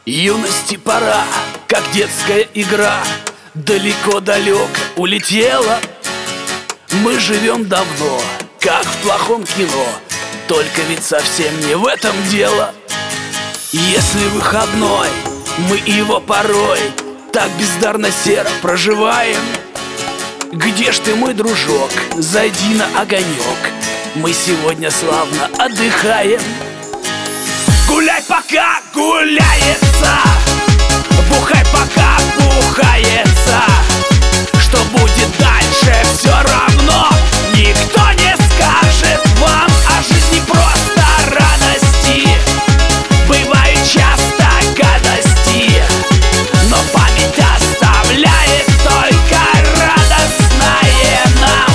Юности пора, как детская игра, далеко-далеко улетела. Мы живем давно, как в плохом кино, только ведь совсем не в этом дело. Если выходной, мы его порой так бездарно серо проживаем. Где ж ты, мой дружок, зайди на огонек, мы сегодня славно отдыхаем. Гуляй, пока гуляется, бухай, пока бухается. Что будет дальше, все равно никто не скажет вам. О жизни просто радости, бывает часто гадости, но память оставляет только радостное нам.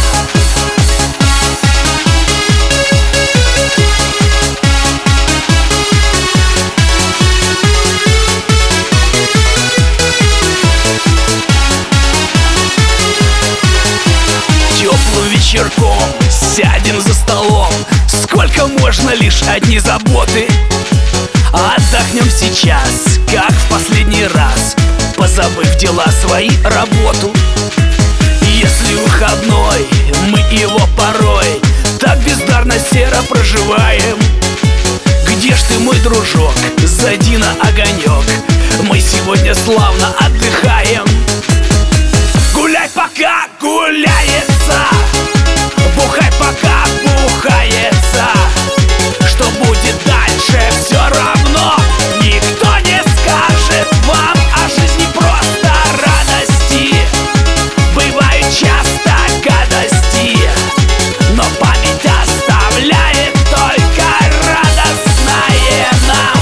Теплым вечерком сядем за столом, сколько можно, лишь одни заботы. Отдохнем сейчас, как в последний раз, позабыв дела свои, работу. Если выходной, мы его порой так бездарно серо проживаем. Где ж ты, мой дружок, зайди на огонек, мы сегодня славно отдыхаем. Гуляй, пока гуляется, бухай, пока бухается. Что будет дальше, все равно никто не скажет вам. О жизни просто радости, бывает часто гадости, но память оставляет только радостное нам.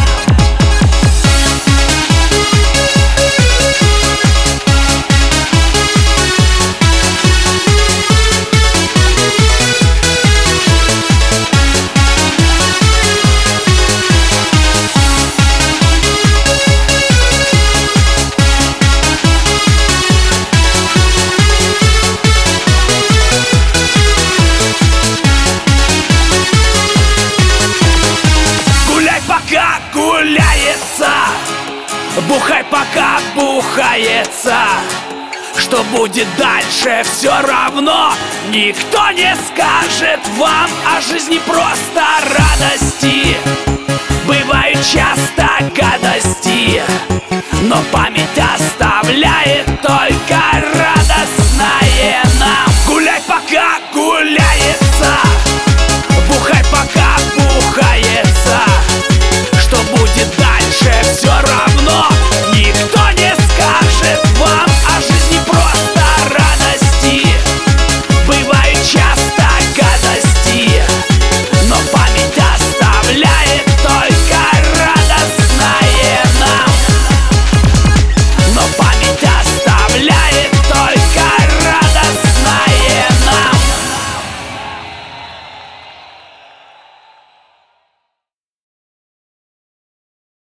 Пока гуляется, бухай, пока бухается. Что будет дальше, все равно никто не скажет вам. О жизни просто радости, бывает часто гадости, но память